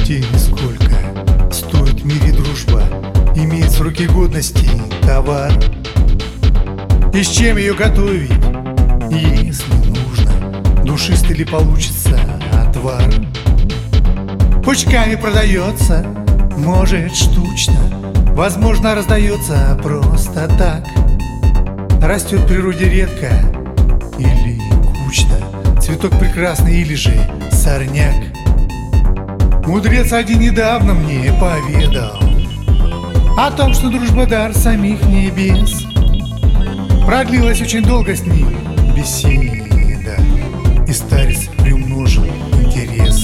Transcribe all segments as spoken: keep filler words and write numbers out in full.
Спросите, сколько стоит в мире дружба, имеет сроки годности товар, и с чем ее готовить, если нужно, душистый ли получится отвар. Пучками продается, может штучно, возможно раздается просто так. Растет в природе редко или кучно, цветок прекрасный или же сорняк. Мудрец один недавно мне поведал о том, что дружба дар самих небес. Продлилась очень долго с ним беседа, и старец приумножил интерес.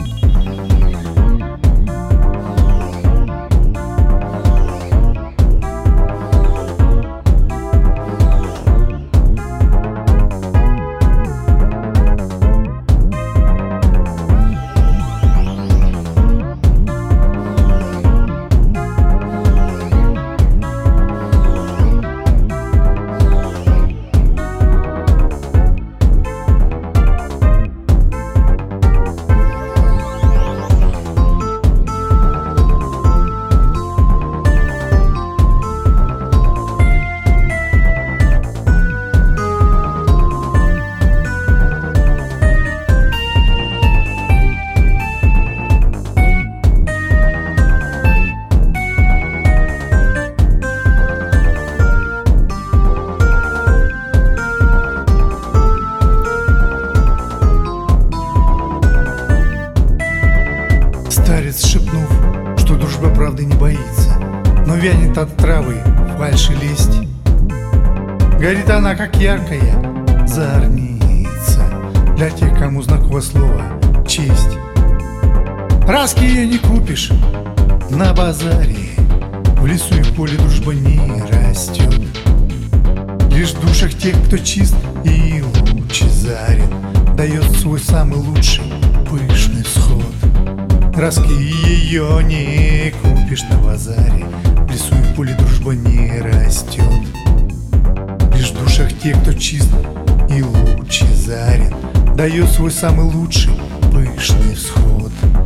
Старец, шепнув, что дружба правды не боится, но вянет от травы фальши лесть. Горит она, как яркая зорница, для тех, кому знакомо слово честь. Раски ее не купишь на базаре, в лесу и в поле дружба не растет. Лишь в душах тех, кто чист и лучезарен, дает свой самый лучший пышный всход. Раски ее не купишь на базаре, в лесу и в поле дружба не растет. Лишь в душах тех, кто чист и лучезарен, дает свой самый лучший пышный всход.